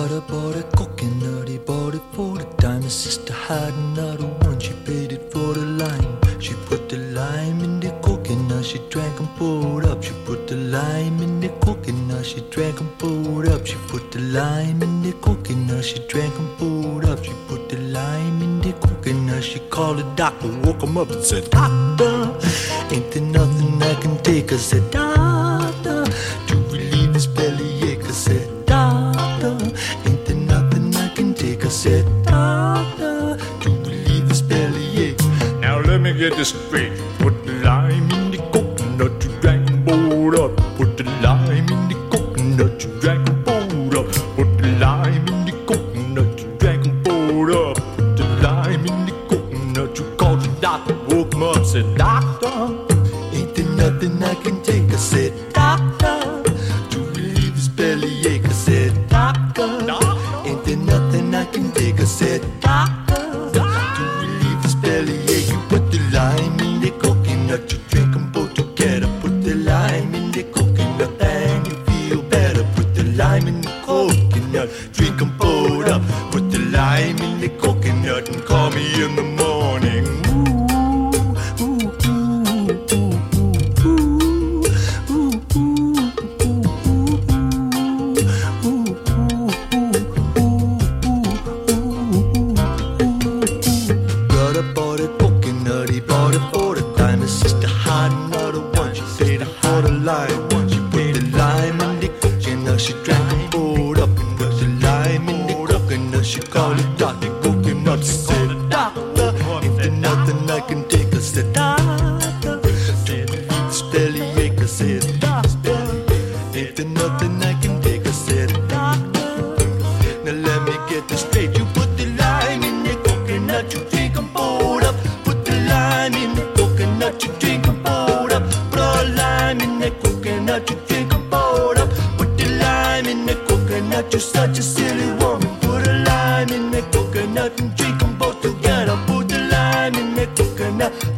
Brother bought a coconut, he bought it for the dime. His sister had another one, she paid it for the lime. She put the lime in the coconut, she drank and poured up. She put the lime in the coconut, she drank and poured up. She put the lime in the coconut, she drank and poured up. She put the lime in the coconut, she called the doctor, woke him up and said, "Doctor, ain't there nothing I can take?" I said, "Doctor, to relieve this bellyache." I said, "Doctor, ain't there nothing I can take?" I said, "Doctor, to relieve this bellyache." Now let me get this straight. Put the lime in the coconut, you drank and poured up. Put the lime in the coconut, you drank and poured up. Put the lime in the coconut, you drank and poured up. Put the lime in the coconut, you called the doctor, woke him up, said, "Doctor, ain't there nothing I can take?" I said, "Doctor, to relieve this bellyache." I said, "Doctor, ain't there nothing I can take?" I said, "Doctor, to relieve this bellyache." You put the lime in the coconut, you drink them both together. Put the lime in the coconut and you feel better. Put the lime in the coconut, drink them both up. Put the lime in the coconut and call me in the morning. Brother bought a coconut, he bought it for the dime. His sister had another one, she paid it for the lime. She put the lime in the coconut, she drank and poured up. And put the lime in the coconut, she called it Dr. Coconut. She said, "Doctor, ain't there nothing I can take?" I said, "Doctor, to relieve this bellyache." I said, "Doctor, ain't there nothing I can take?" I said, "Doctor." Now let me get this straight. You put the lime in the coconut, you drink and pour up. Put the lime in the coconut, you drink and pour up. Put a lime in the coconut, you drink and pour up. Put the lime in the coconut, you're such a silly woman. Put a lime in the coconut and drink them both together. Put the lime in the coconut,